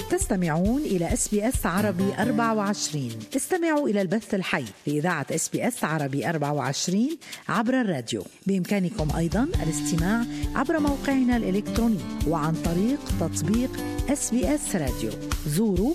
تستمعون إلى SBS عربي 24. استمعوا إلى البث الحي في إذاعة SBS عربي 24 عبر الراديو. بإمكانكم أيضاً الاستماع عبر موقعنا الإلكتروني وعن طريق تطبيق SBS راديو. زوروا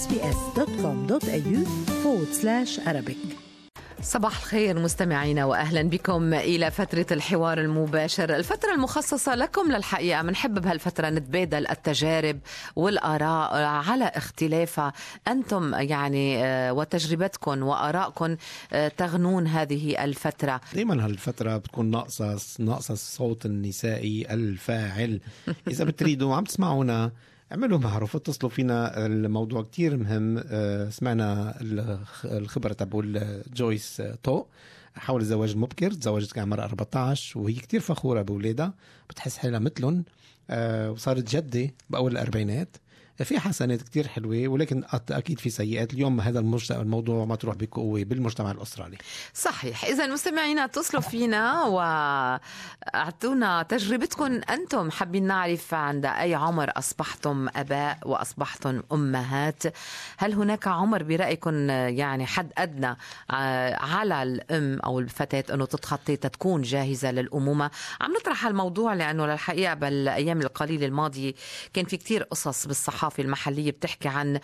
sbs.com.au/Arabic. صباح الخير مستمعينا وأهلا بكم إلى فترة الحوار المباشر، الفترة المخصصة لكم. للحقيقة منحب بهالفترة نتبادل التجارب والآراء على اختلافها. أنتم يعني وتجربتكم وآرائكم تغنون هذه الفترة. دايما هالفترة بتكون ناقصة الصوت النسائي الفاعل. إذا بتريدوا عم تسمعونا اعملوا معروف، اتصلوا فينا، الموضوع كتير مهم. سمعنا الخبرة تبع جويس تو حول الزواج المبكر. تزوجت عمرها 14 وهي كتير فخورة بولادها، بتحس حالها مثلهم، وصارت جدة بأول الأربعينات. في حسنات كتير حلوة ولكن أكيد في سيئات. اليوم هذا الموضوع مطروح بقوة بالمجتمع الأسترالي. صحيح. إذا مستمعينا اتصلوا فينا وأعطونا تجربتكم. أنتم حابين نعرف عند أي عمر أصبحتم أباء وأصبحتم أمهات؟ هل هناك عمر برأيكم يعني حد أدنى على الأم أو الفتاة أنه تتخطي تكون جاهزة للأمومة؟ عم نطرح الموضوع لأنه للحقيقة بالأيام القليلة الماضية كان في كتير قصص بالصحافة المحلية بتحكي عن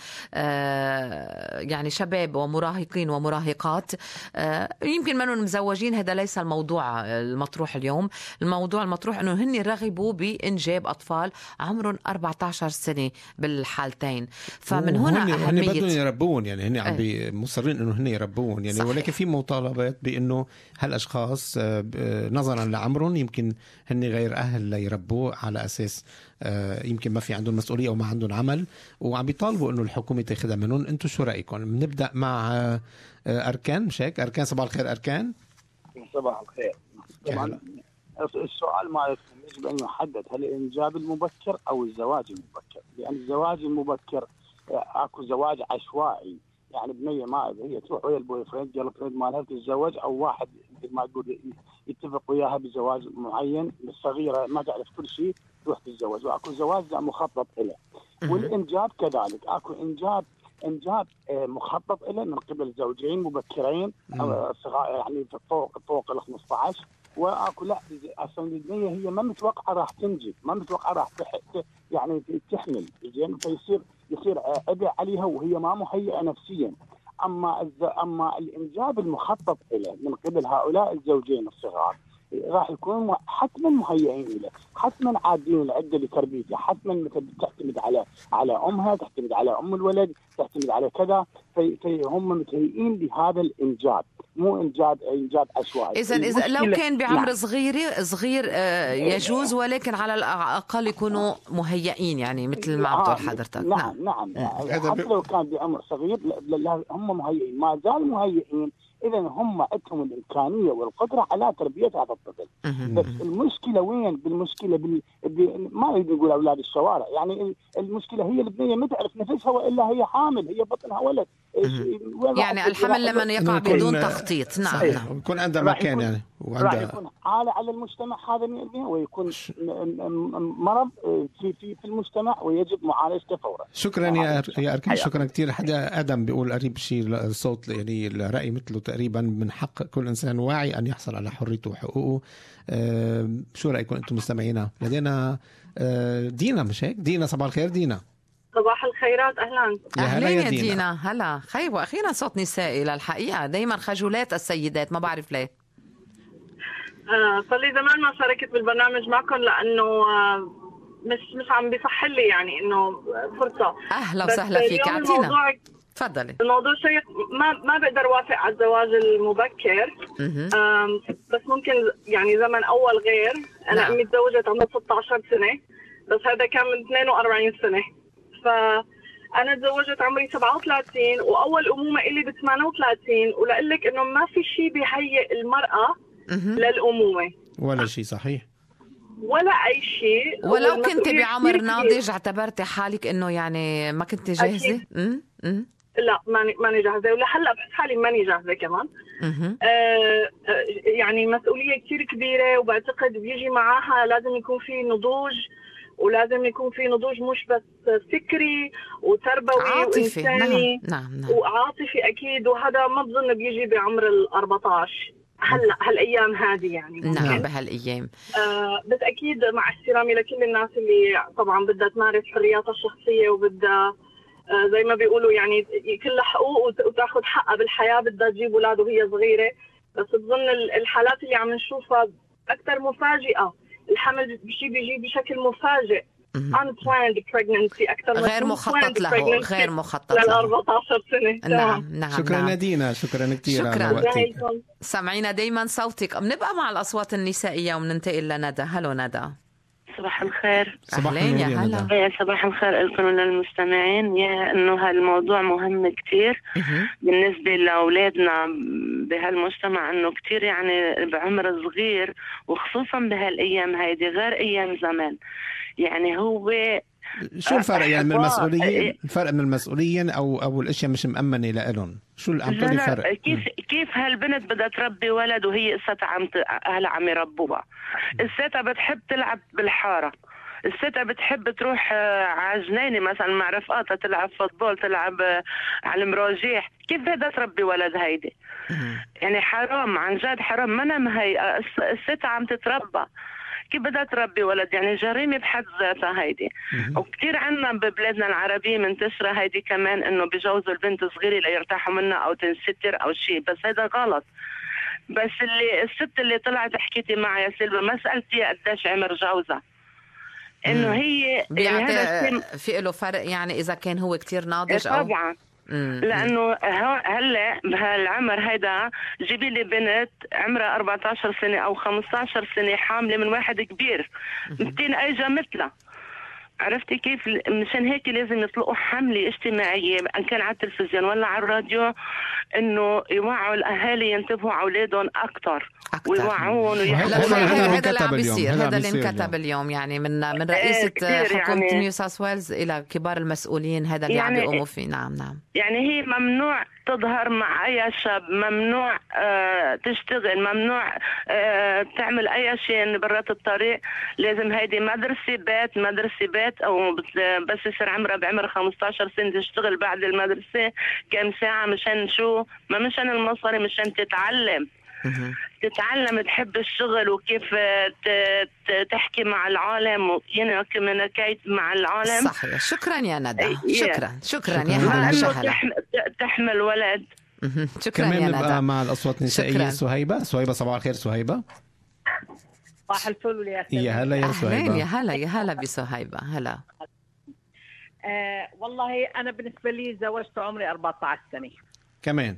يعني شباب ومراهقين ومراهقات يمكن ما مزوجين. هذا ليس الموضوع المطروح اليوم. الموضوع المطروح أنه هن رغبوا بإنجاب أطفال عمرهم 14 سنة بالحالتين. فمن هنا أهمية هن بدهم يربون، يعني هن عم مصرين أنه هن يربون يعني. صحيح. ولكن في مطالبات بأنه هالأشخاص نظرا لعمرهم يمكن هن غير أهل ليربوا، على أساس يمكن ما في عندهم مسؤولية أو ما عندهم عمل، وعم بيطالبوا أنه الحكومة تاخذها منهم. أنتم شو رأيكم؟ بنبدأ مع أركان. مش هيك أركان؟ صباح الخير أركان. صباح الخير. طبعا السؤال ما يجب أن يحدد هل الإنجاب المبكر أو الزواج المبكر، لأن الزواج المبكر أكو زواج عشوائي، يعني بنية ما هي تروح ويا البوي فريند جيرل فريند مالها تتزوج، أو واحد ما تقول يتفق وياها بزواج معين، الصغيرة ما تعرف كل شيء تروح تتزوج. وأكو زواج مخطط له. والإنجاب كذلك، أكو إنجاب مخطط له من قبل زوجين مبكرين صغار، يعني فوق ال 15. واكو لا اصلا البنيه هي ما متوقعه راح تنجب، ما متوقعه راح يعني تحمل، زين، يصير عبء عليها وهي ما مهيئه نفسيا. اما الانجاب المخطط له من قبل هؤلاء الزوجين الصغار راح يكون حتما مهيئين له، حتما عادين العده لتربيته، حتما مثل تعتمد على امها، تعتمد على ام الولد، تعتمد على كذا. فهم متهيئين لهذا الانجاب، مو انجاب عشوائي. اذا لو كان بعمر صغير يجوز، ولكن على الاقل يكونوا مهيئين، يعني مثل ما عم تقول حضرتك. نعم. حتى لو كان بعمر صغير لا هم مهيئين، ما زال مهيئين. إذا هم عندهم الإمكانية والقدرة على تربية هذا الطفل. بس المشكلة وين؟ بالمشكلة ما نريد نقول أولاد الشوارع، يعني المشكلة هي البنية ما تعرف نفسها وإلا هي حامل، هي بطنها ولد. يعني الحمل لمن يقع بدون تخطيط. نعم. يكون عندها مكان يعني، راح يكون على المجتمع هذا، ويكون مرض في المجتمع ويجب معالجته فورا. شكرا يا أركان، شكرا كتير. حدا آدم بيقول قريب شيء الصوت، يعني الرأي مثله تقريبا. من حق كل إنسان واعي أن يحصل على حريته وحقوقه. شو رأيكم أنتم مستمعينا؟ لدينا دينا. مش هيك دينا؟ صباح الخير دينا. صباح الخيرات. أهلا يا دينا. هلا خير. وأخيرا صوت نسائي. للحقيقة دايما خجولات السيدات، ما بعرف ليه. صار لي زمان ما شاركت بالبرنامج معكم، لأنه مش عم بيصح لي يعني إنه فرصة. أهلا وسهلا فيك. أعطينا. تفضلي. الموضوع شيق. ما بقدر وافق على الزواج المبكر. بس ممكن يعني زمن أول غير. أنا أمي تزوجت عمرها 16 سنة، بس هذا كان من 42 سنة. فأنا تزوجت عمري 37 وأول أمومة إلي ب 38. ولقلك إنه ما في شيء بيهيئ المرأة للأمومة ولا شيء. صحيح. ولا أي شيء. ولو كنت بعمر ناضج اعتبرتي حالك إنه يعني ما كنت جاهزة؟ لا ماني جاهزة، ولا هلا بحس حالي ماني جاهزة كمان. يعني مسؤولية كتير كبيرة، وبعتقد بيجي معاها لازم يكون في نضوج ولازم يكون في نضوج مش بس فكري وتربوي عاطفي. وإنساني. نعم. وعاطفي أكيد، وهذا ما بظن بيجي بعمر 14 هلا هالأيام هذه يعني. نعم بهالأيام. بس أكيد مع احترامي لكل الناس اللي طبعا بدها تمارس حرياتها الشخصية وبدها زي ما بيقولوا يعني كلها حقوق وتاخذ حقها بالحياة، بدها تجيب أولاد وهي صغيرة. بس بظن الحالات اللي عم نشوفها أكثر مفاجئة، الحمل بيجي بشكل مفاجئ، unplanned pregnancy أكثر غير مخطط له، غير مخطط ل 14 سنة. نعم. شكرا نادينا، شكرا كثير على وقتك. سمعينا دايما صوتك. بنبقى مع الأصوات النسائية وبننتقل لندى. هلو ندى. صباح الخير. صباح النور يا هلا. صباح الخير لكم وللمستمعين. يا انه هالموضوع مهم كتير بالنسبه لاولادنا بهالمجتمع، انه كتير يعني بعمر صغير وخصوصا بهالايام هيدي غير ايام زمان. يعني هو شو الفرق يعني من المسؤولية؟ الفرق من المسؤولية او الاشياء مش مأمنة لهم؟ شو اللي عم تقولي فرق؟ كيف هالبنت بدها تربي ولد وهي قصتها اهلها عم يربوها. قصتها بتحب تلعب بالحارة، قصتها بتحب تروح على جنينة مثلا مع رفقاتها تلعب فوتبول، تلعب على المراجيح. كيف بدها تربي ولد هيدي؟ يعني حرام، عن جد حرام. ما هي قصتها عم تتربى، كيف بدها تربي ولد؟ يعني جريمة بحد ذاتها هيدي. وكتير عنا ببلادنا العربية منتشرة هيدي كمان، انه بجوزوا البنت صغيرة ليرتاحوا منها او تنستر او شيء، بس هذا غلط. بس الست اللي طلعت حكيتي معها يا سيلفا ما سألتيها قديش عمر جوزها، انه هي يعني في له فرق يعني اذا كان هو كتير ناضج او طبعا. لانه هلا بهالعمر هيدا جيبي لي بنت عمرها 14 سنه او 15 سنه حامله من واحد كبير 200 ايجا مثلها. عرفتي كيف؟ مشان هيك لازم يطلقوا حمله اجتماعيه ان كان على التلفزيون ولا على الراديو، انه يوعوا الاهالي ينتبهوا على اولادهم اكثر ويوعوهم هذا اللي عم بيصير، هذا اللي انكتب اليوم يعني من رئيسة حكومة يعني نيو ساوث ويلز الى كبار المسؤولين، هذا اللي عم بيقوموا فيه. نعم. يعني هي ممنوع تظهر مع اي شاب، ممنوع تشتغل، ممنوع تعمل اي شيء برات الطريق. لازم هيدي مدرسة بيت او بس يصير عمرها بعمر 15 سنة تشتغل بعد المدرسة كم ساعة. مشان شو؟ ما مشان المصاري، مشان تتعلم تحب الشغل وكيف تحكي مع العالم ويعني كوميونيكيت مع العالم. صحيح. شكرا يا ندى. شكرا يا هلا شهلا. تحمل ولد. شكرا يا ندى. كمان نبقى مع الأصوات النسائية. صهيبة صباح الخير. صهيبة صباح الفل يا سيدي. يا هلا يا صهيبة. يا هلا بصهيبة. هلا. والله أنا بالنسبة لي زوجت عمري 14 سنة كمان.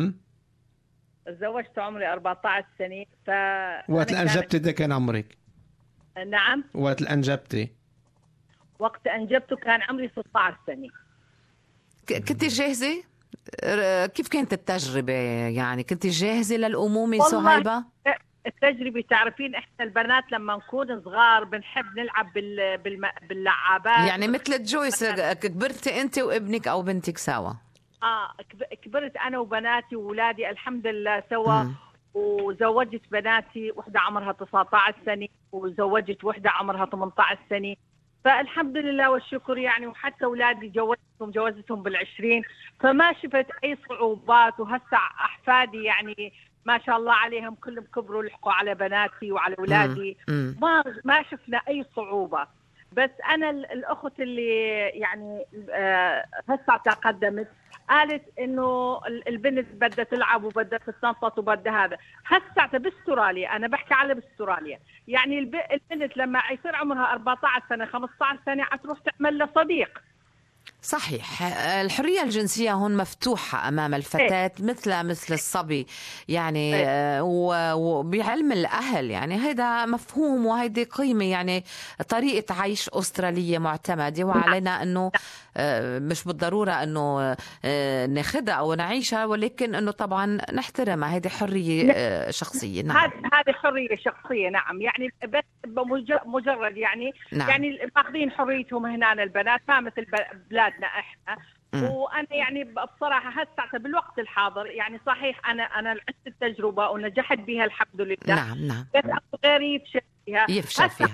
تزوجت عمري 14 سنة. وقت الأنجبتي ده كان عمرك؟ نعم. وقت الأنجبتي؟ وقت أنجبته كان عمري 16 سنة. كنت جاهزة؟ كيف كانت التجربة؟ يعني كنت جاهزة للأمومة صهيبة؟ التجربة تعرفين إحنا البنات لما نكون صغار بنحب نلعب باللعابات. يعني مثل جويس كبرتي أنت وابنك أو بنتك سوا؟ كبرت أنا وبناتي وولادي الحمد لله سوا. وزوجت بناتي وحدة عمرها 19 سنة وزوجت وحدة عمرها 18 سنة، فالحمد لله والشكر يعني. وحتى أولادي جوزتهم بالعشرين، فما شفت أي صعوبات. وهسه أحفادي يعني ما شاء الله عليهم كلهم كبروا لحقوا على بناتي وعلى أولادي. ما شفنا أي صعوبة. بس أنا الأخت اللي يعني هسه تقدمت قالت إنه البنت بدها تلعب وبدها تتنطط وبدها هذا. هسه باستراليا، أنا بحكي على باستراليا، يعني البنت لما يصير عمرها 14 سنة 15 سنة عتروح تعمل له صديق. صحيح. الحرية الجنسية هون مفتوحة أمام الفتاة مثل الصبي يعني. وبعلم الأهل يعني هيدا مفهوم وهيدي قيمة، يعني طريقة عيش أسترالية معتمدة، وعلينا أنه مش بالضرورة أنه ناخدها أو نعيشها، ولكن أنه طبعا نحترمها. هيدي حرية شخصية. نعم. هذه حرية شخصية. نعم. يعني بس مجرد يعني نعم. يعني ماخذين حريتهم هنا البنات ما مثل بلادنا احنا. وانا يعني بصراحه هسه بالوقت الحاضر يعني صحيح انا عشت التجربه ونجحت بها الحمد لله. نعم. بس غيري يفشل فيها.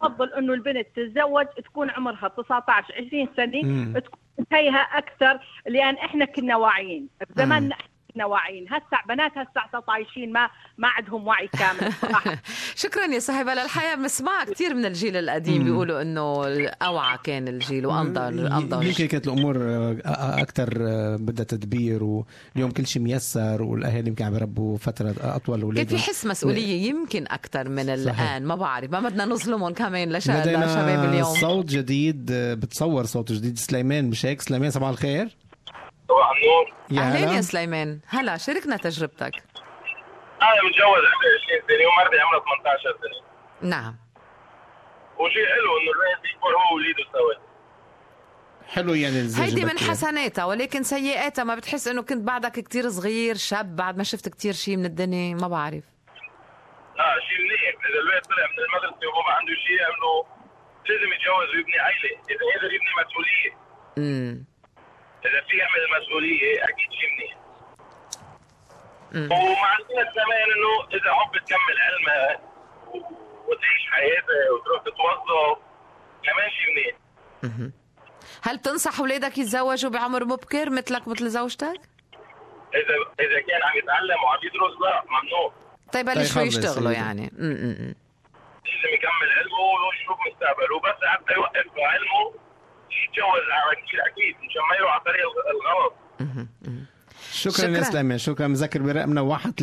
بفضل انه البنت تتزوج تكون عمرها 19 20 سنه، تكون هيها اكثر، لان احنا كنا واعيين بزماننا، كنا واعيين. هسه بنات هسه طايشين ما عندهم وعي كامل صراحة. شكرا يا صاحبة. للحقيقة بنسمع كثير من الجيل القديم بيقولوا انه اوعى كان الجيل وانضج. يمكن كانت الامور اكثر بدها تدبير، واليوم كل شيء ميسر، والاهالي يمكن عم يربوا فتره اطول اولادهم. كان في حس مسؤوليه يمكن اكثر من الان. ما بعرف، ما بدنا نظلمهم كمان لشباب اليوم. صوت جديد، بتصور صوت جديد. سليمان، مش هيك؟ سليمان صباح الخير. صباح النور. اهلين يا سليمان، هلا شاركنا تجربتك. انا متجوز عمري 20 سنه ومرتي عمرها 18 سنه. نعم. وشيء حلو انه الواحد يكبر هو ووليده سوا. حلو يعني الزواج هيدي من بكير. حسناتها، ولكن سيئاتها ما بتحس انه كنت بعدك كتير صغير شاب بعد ما شفت كتير شيء من الدنيا؟ ما بعرف. شيء منيح اذا الواحد طلع من المدرسه وبابا عنده شيء انه لازم يتجوز ويبني عائله، اذا قدر يبني مسؤوليه. اذا في يعمل المسؤوليه اكيد شيء منيح. ومع الناس كمان انه اذا حب تكمل علمها وتعيش حياتها وتروح تتوظف كمان شيء منيح. هل تنصح اولادك يتزوجوا بعمر مبكر مثلك مثل زوجتك؟ اذا كان عم يتعلم وعم يدرس لا ممنوع. طيب بلشوا يشتغلوا يعني. لازم يكمل علمه ويشوف مستقبله، وبس حتى يوقف علمه يتجوز على كثير اكيد مشان ما يروح على طريق الغلط. شكرا يا سليمان، شكرا. مذكر برقمنا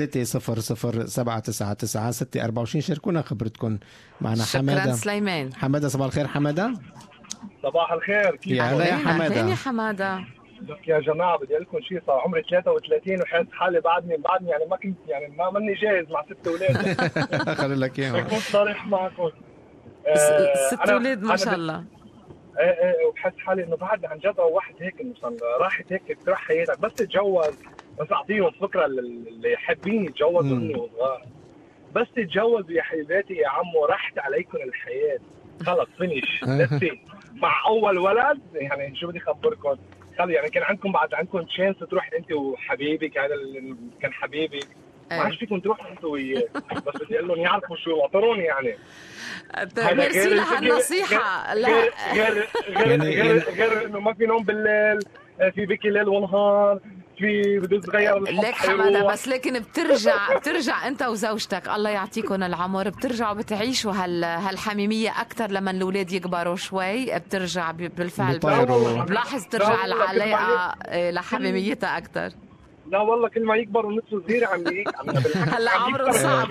1-300-799-624. شاركونا خبرتكم معنا. حماده. شكرا سليمان. حماده صباح الخير. حماده صباح الخير. كيف يا هلا يا حماده. يا حماده. يا جماعه بدي اقول لكم شيء، صار عمري 33 وحاسس حالي بعدني يعني ما كنت يعني ما مني جاهز مع 6 اولاد. خلي لك اياهم. كنت صريح معكم. 6 اولاد ما شاء الله. وبحس حالي انه بعد عن جد واحد هيك مثلا راحت هيك تروح حياتك بس تتجوز. بس اعطيهم فكره اللي حابين يتجوزوا مني وصغار، بس تتجوزوا يا حبيباتي يا عمو راحت عليكم الحياه، خلص فينيش. مع اول ولد يعني شو بدي اخبركم، خلي يعني كان عندكم تشانس تروح انت وحبيبك، هذا كان حبيبي ما عادش فيكم تروحوا انت وياه. بس بدي اقول لهم يعرفوا شو وطروني يعني. ميرسي لهالنصيحة. لا غير انه ما في نوم بالليل، في بكي ليل ونهار، في بده صغير. ليك حماده، بس لكن بترجع انت وزوجتك الله يعطيكم العمر، بترجعوا بتعيشوا هالحميميه اكثر لما الاولاد يكبروا شوي. بترجع بالفعل بلاحظ ترجع العلاقه لحميميتها اكثر. لا والله كل ما يكبر ونصه صغير هلا عمره صعب.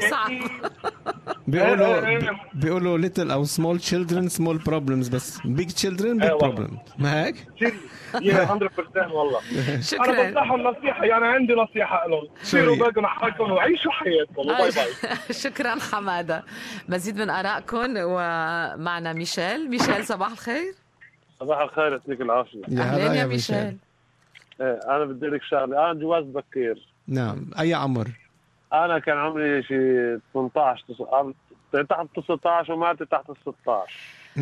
بيقولوا little او small children small problems، بس big children big problems. ما هيك؟ يا 100% والله. شكرا. انا بنصحهم نصيحه، يعني عندي نصيحه لهم، سيروا باقوا مع حالكم وعيشوا حياتكم. باي باي. شكرا حماده. مزيد من ارائكم ومعنا ميشيل. صباح الخير. صباح الخير، يعطيك العافيه. اهلا يا ميشيل. انا بدي لك شغله، انا جواز بكير. نعم. اي عمر؟ انا كان عمري شيء 18 تحت 19 ومرتي تحت 16.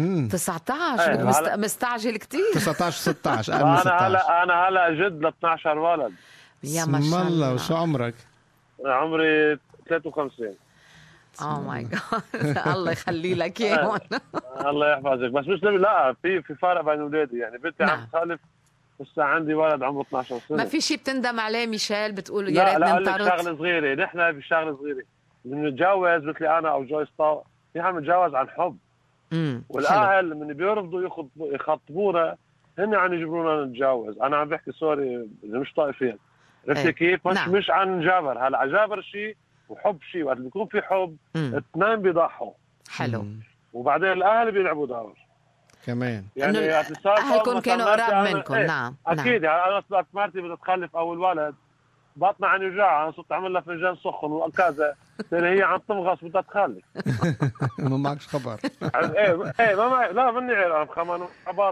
19 مستعجل كتير. 19 انا هلا جد ل 12 ولد. يا ما شاء الله. وشو عمرك؟ عمري 53. اوه ماي جاد. الله يخلي لك اياهم. الله يحفظك. بس مش لا في فرق بين اولادي، يعني بنتي عم تخلف لسه عندي ولد عمره 12 سنه. ما في شيء بتندم عليه ميشيل؟ بتقول يا ريت ننطرد؟ لا شغله صغيره، نحن بشغله صغيره بنتجوز مثلي انا او جويس طاو، نحن بنتجوز عن حب. والاهل من بيرفضوا يخطبونا هن عم يجبرونا نتجوز. انا عم بحكي سوري اذا مش طائفين، عرفتي كيف؟ مش عن جبر. هلا جبر شيء وحب شيء، وقت بيكون في حب اثنين بيضحوا. حلو. وبعدين الاهل بيلعبوا دور كمان، يعني اهلكم كانوا قراب منكم. نعم اكيد. يعني انا مرتي بدها تخلف اول ولد، بطنها عن وجع، انا صرت اعمل لها فنجان سخن وكذا، هي عم تمغص بدها تخلف. ما معكش خبر. ايه ما لا مني عارف كمان باطن.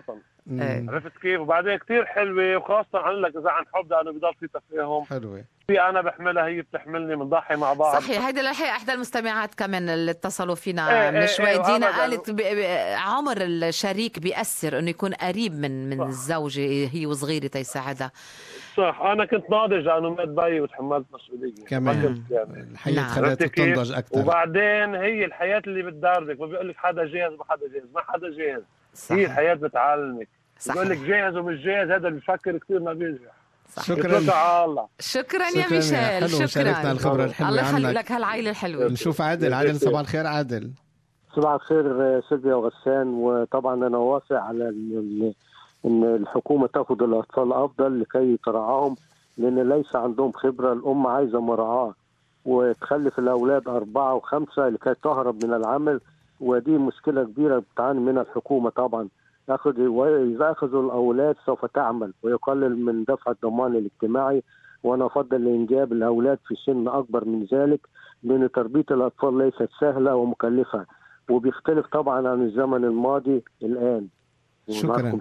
عرفت كيف؟ وبعدين كتير حلوة، وخاصة عن لك إذا عن حب لأنه بضل في تفاهم حلوة. في أنا بحملها هي بتحملني، بنضحي مع بعض. صحيح. هيدا الحقيقة إحدى المستمعات كمان اللي اتصلوا فينا من شوي دينا قالت عمر الشريك بيأثر إنه يكون قريب من الزوجة هي وصغيرة تيساعدها. صح. أنا كنت ناضج لأنه مات بيي وتحملت مسؤولية كمان. الحياة خلتك تنضج أكثر. وبعدين هي الحياة اللي بتداردك، ما بيقول لك حدا جاهز ما حدا جاهز، ما حدا جاهز. هي الحياة بتعلمك. بيقول لك جاهز ومش جاهز، هذا اللي بيفكر كثير ما بينجح. شكرا شكرا يا ميشيل. شكرا. شاركنا الخبرة الحلوة. الله يخلي لك هالعائلة الحلوة. نشوف عادل. صباح الخير عادل. صباح الخير سيلفيا وغسان. وطبعا أنا وافق على إن الحكومة تأخذ الأطفال أفضل لكي ترعاهم، لأن ليس عندهم خبرة. الأم عايزة مراعاة وتخلف الأولاد 4 و5 لكي تهرب من العمل، ودي مشكلة كبيرة بتعاني منها الحكومة. طبعا إذا أخذوا الأولاد سوف تعمل ويقلل من دفع الضمان الاجتماعي، وأنا أفضل الإنجاب الأولاد في سن أكبر من ذلك، لأن تربية الأطفال ليست سهلة ومكلفة، وبيختلف طبعا عن الزمن الماضي الآن. شكرا.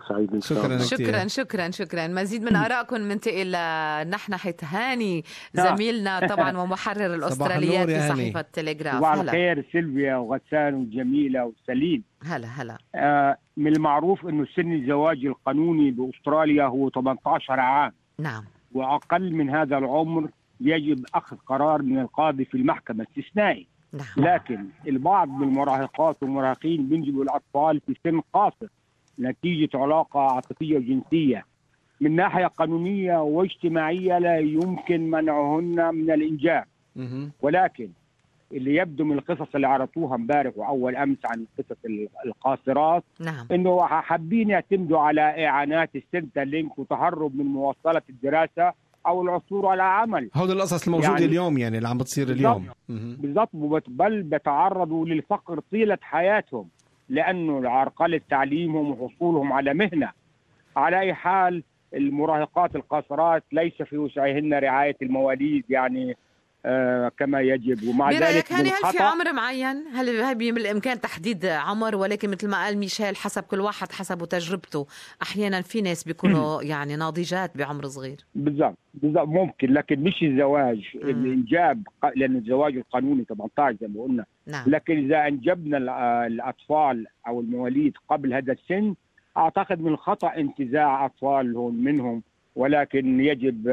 شكرا. مزيد من آرائكم ننتقل لنحنحة هاني زميلنا طبعا ومحرر الأستراليات في صحيفة تلغراف. صباح الخير سيلفيا وغسان وجميلة وسليم. هلا. من المعروف أنه سن الزواج القانوني بأستراليا هو 18 عام. نعم. وأقل من هذا العمر يجب أخذ قرار من القاضي في المحكمة استثنائي. نعم. لكن البعض من المراهقات والمراهقين بينجبوا الأطفال في سن قاصر نتيجة علاقة عاطفية وجنسية. من ناحية قانونية واجتماعية لا يمكن منعهن من الإنجاب. ولكن اللي يبدو من القصص اللي عرضوها امبارح وأول أمس عن قصص القاصرات، نعم. إنه حابين يعتمدوا على إعانات السنترلينك وتهرب من مواصلة الدراسة أو العثور على عمل. هذا القصص الموجودة اليوم يعني اللي عم بتصير اليوم. بالضبط. بل بتعرضوا للفقر طيلة حياتهم لأنه عرقلة تعليمهم وحصولهم على مهنة. على أي حال المراهقات القاصرات ليس في وسعهن رعاية المواليد يعني كما يجب. ومع ذلك هل في عمر معين؟ هل بالإمكان تحديد عمر؟ ولكن مثل ما قال ميشيل حسب كل واحد حسب تجربته. أحيانا في ناس بيكونوا يعني ناضجات بعمر صغير. بالضبط ممكن، لكن مش الزواج. الإنجاب لأن الزواج القانوني 18 زي ما قلنا. نعم. لكن إذا أنجبنا الأطفال أو المواليد قبل هذا السن أعتقد من الخطأ انتزاع أطفالهم منهم، ولكن يجب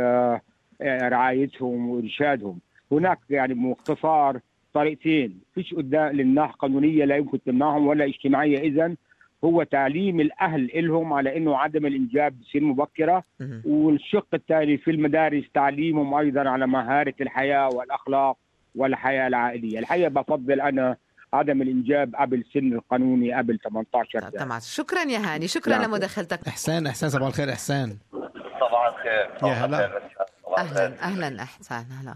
رعايتهم وإرشادهم. هناك يعني باختصار طريقتين، فيش قدام للناحية قانونية لا يمكن تمنعهم ولا اجتماعية. إذن هو تعليم الأهل إلهم على أنه عدم الإنجاب بسن مبكرة، والشق الثاني في المدارس تعليمهم أيضا على مهارة الحياة والأخلاق والحياة العائلية. الحقيقة بفضل أنا عدم الإنجاب قبل سن القانوني قبل 18 سنة. تمام. شكرا يا هاني. شكرا لمداخلتك. إحسان. صباح الخير إحسان. صباح الخير. يا هلا. أهلا إحسان. هلا.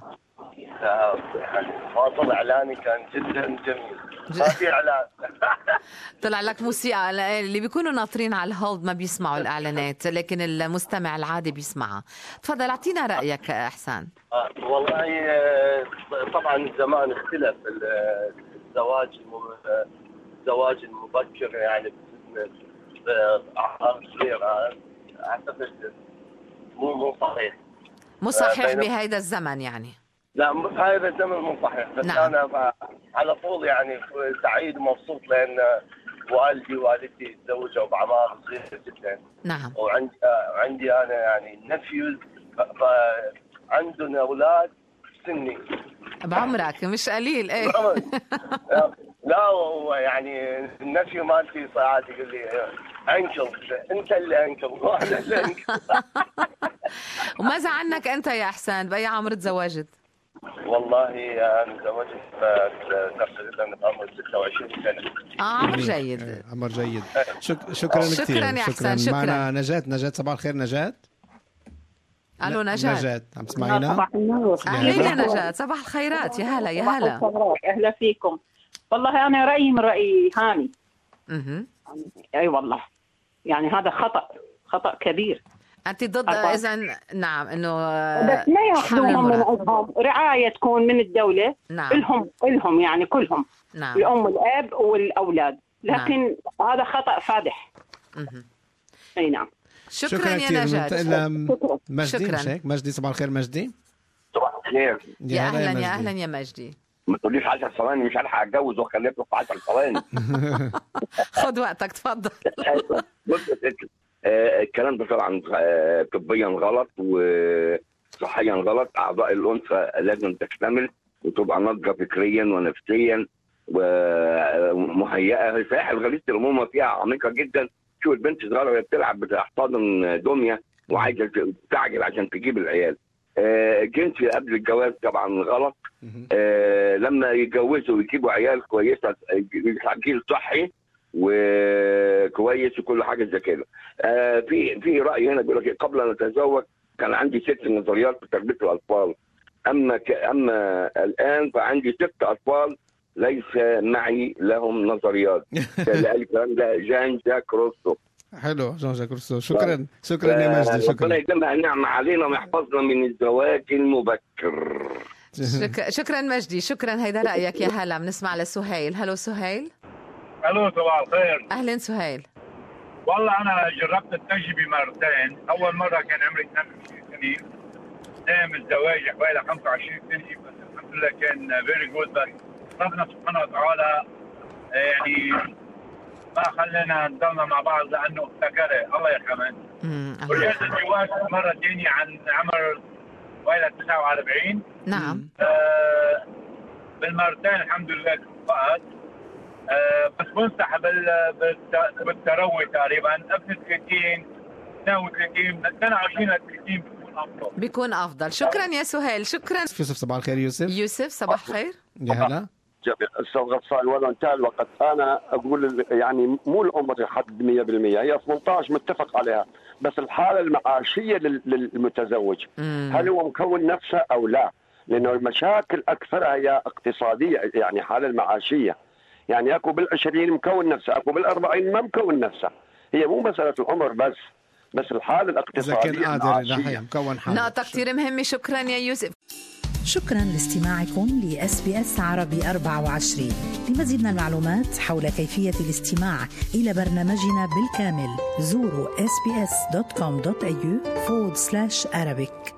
ما طلع إعلاني كان جدا جميل. ما في إعلان. طلع لك موسيقى. اللي بيكونوا ناطرين على الهولد ما بيسمعوا الإعلانات، لكن المستمع العادي بيسمعها. تفضل أعطينا رأيك إحسان. والله طبعا زمان اختلف الزواج المبكر يعني بأعمار صغيرة. أعتقد مو صحيح. مو صحيح بهذا الزمن يعني. لا هذا الزمن مو صحيح. بس نعم. أنا على طول يعني سعيد ومبسوط لأن والدي ووالدتي تزوجوا بأعمار صغيرة جدا. نعم. وعندي أنا يعني نفيوز عندنا أولاد سني بعمرك مش قليل. ايه لا يعني النفي مالتي ساعات يقول لي انكل، انت اللي انكل وانا اللي انكل. وماذا عنك انت يا احسان؟ باي عمر تزوجت؟ والله انا تزوجت تقريبا بعمر 26 سنه. عمر جيد. عمر جيد. شكرا كثير. يا احسان. شكرا. معنا نجاة. صباح الخير نجاة. الو نجاة. عم تسمعينا؟ صباح النور. اهلا يا نجاة. صباح الخيرات. يا هلا يا هلا. اهلا فيكم. والله انا رايي من راي هاني. اي والله يعني هذا خطا كبير. انت ضد اذا؟ نعم انه بس ما ياخذوهم من عندهم، رعايه تكون من الدوله. نعم. الهم يعني كلهم. نعم. الام والاب والاولاد، لكن نعم. هذا خطا فادح. اي نعم. شكرا يا نجاة. مجدي مش هيك؟ مجدي صباح الخير. مجدي صباح الخير. يا اهلا يا اهلا يا مجدي. ما تقوليش 10 ثواني، مش هلحق اتجوز واخلف لك 10 ثواني. خد وقتك تفضل. بص الكلام ده طبعا طبيا غلط وصحيا غلط. اعضاء الانثى لازم تكتمل وتبقى ناضجه فكريا ونفسيا ومهيئه. صحيح الغريزه الامومه فيها عميقه جدا. شو البنت صغيره وهي بتلعب بتحتضن دميه وعايزه تعجل عشان تجيب العيال. جنسي قبل الجواز طبعا غلط. لما يتجوزوا ويجيبوا عيال كويسه جيل صحي وكويس وكل حاجه زي كده. في راي هنا بيقول لك قبل ان اتزوج كان عندي 6 نظريات في تربيه الاطفال، اما الان فعندي 6 اطفال ليس معي لهم نظريات. الكلام ده جان جاك روسو. حلو جان جاك روسو. شكرا يا مجدي. شكرا. ربنا يديمها النعمه علينا ويحفظنا من الزواج المبكر. شكرا مجدي. شكرا. هيدا رايك يا هلا. بنسمع لسهيل. هلو سهيل. الو صباح الخير. اهلا سهيل. والله انا جربت التجربه مرتين. اول مره كان عمري 22 سنه، نام الزواج حوالي 25 سنه، بس الحمد لله كان فيري جود. بس ربنا سبحانه وتعالى يعني ما خلينا نضلنا مع بعض لانه افتكره الله يرحمه. ورجعت الجواز مره ثانيه عن عمر حوالي 49. نعم. بالمرتين الحمد لله توفقت. بس بنصح بالتروي تقريبا قبل 30 32 22 ل 30 بيكون افضل. شكرا يا سهيل. شكرا. يوسف صباح الخير. يوسف صباح الخير. يا هلا. استاذ غسان ولا انتهى الوقت. انا اقول يعني مو الامر حد 100%، هي 18 متفق عليها، بس الحاله المعاشيه للمتزوج هل هو مكون نفسه او لا؟ لانه المشاكل اكثرها هي اقتصاديه، يعني حاله المعاشيه. يعني اكو بال20 مكون نفسه، اكو بال40 ما مكون نفسه. هي مو مساله العمر بس الحاله الاقتصاديه اذا كان قادر مكون حاله. نقطه كثير مهمه. شكرا يا يوسف. شكرا لاستماعكم لSBS عربي 24. لمزيد من المعلومات حول كيفية الاستماع إلى برنامجنا بالكامل زوروا sbs.com.au/Arabic.